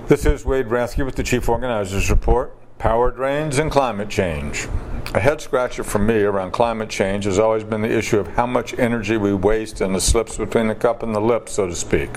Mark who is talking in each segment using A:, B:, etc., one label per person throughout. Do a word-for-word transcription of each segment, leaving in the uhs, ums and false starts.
A: This is Wade Rathke with the Chief Organizers Report, Power Drains and Climate Change. A head scratcher for me around climate change has always been the issue of how much energy we waste in the slips between the cup and the lip, so to speak.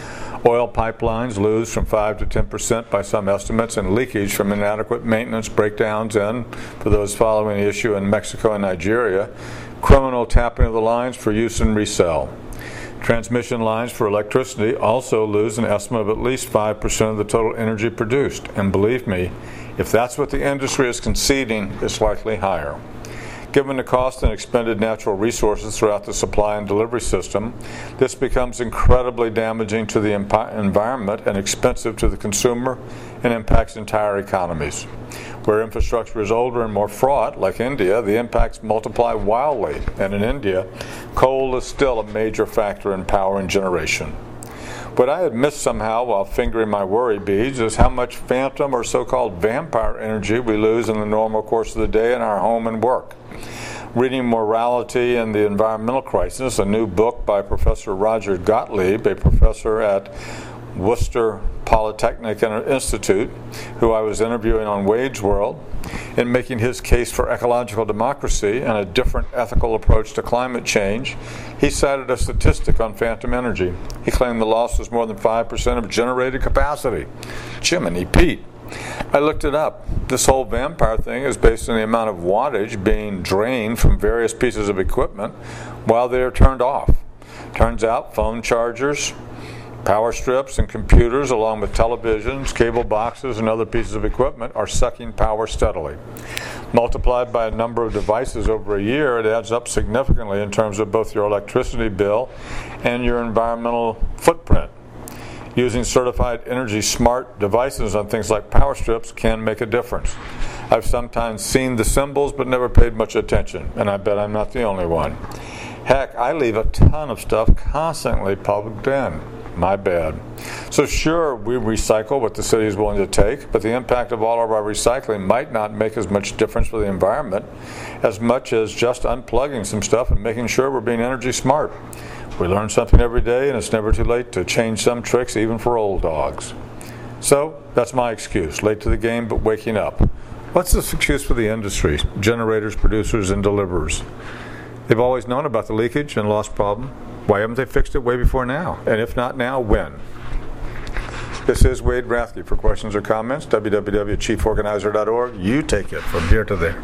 A: Oil pipelines lose from five to ten percent by some estimates, and leakage from inadequate maintenance, breakdowns, and, for those following the issue in Mexico and Nigeria, criminal tapping of the lines for use and resell. Transmission lines for electricity also lose an estimate of at least five percent of the total energy produced. And believe me, if that's what the industry is conceding, it's likely higher. Given the cost and expended natural resources throughout the supply and delivery system, this becomes incredibly damaging to the environment and expensive to the consumer and impacts entire economies. Where infrastructure is older and more fraught, like India, the impacts multiply wildly, and in India, coal is still a major factor in power and generation. What I had missed somehow while fingering my worry beads is how much phantom or so-called vampire energy we lose in the normal course of the day in our home and work. Reading Morality and the Environmental Crisis, a new book by Professor Roger Gottlieb, a professor at Worcester Polytechnic Institute, who I was interviewing on Wade's World, in making his case for ecological democracy and a different ethical approach to climate change, he cited a statistic on phantom energy. He claimed the loss was more than five percent of generated capacity. Jiminy Pete. I looked it up. This whole vampire thing is based on the amount of wattage being drained from various pieces of equipment while they are turned off. Turns out phone chargers, power strips, and computers, along with televisions, cable boxes, and other pieces of equipment, are sucking power steadily. Multiplied by a number of devices over a year, it adds up significantly in terms of both your electricity bill and your environmental footprint. Using certified energy smart devices on things like power strips can make a difference. I've sometimes seen the symbols but never paid much attention, and I bet I'm not the only one. Heck, I leave a ton of stuff constantly plugged in. My bad. So sure, we recycle what the city is willing to take, but the impact of all of our recycling might not make as much difference for the environment as much as just unplugging some stuff and making sure we're being energy smart. We learn something every day, and it's never too late to change some tricks, even for old dogs. So that's my excuse. Late to the game, but waking up. What's this excuse for the industry, generators, producers, and deliverers? They've always known about the leakage and loss problem. Why haven't they fixed it way before now? And if not now, when? This is Wade Rathke. For questions or comments, w w w dot chief organizer dot org. You take it from here to there.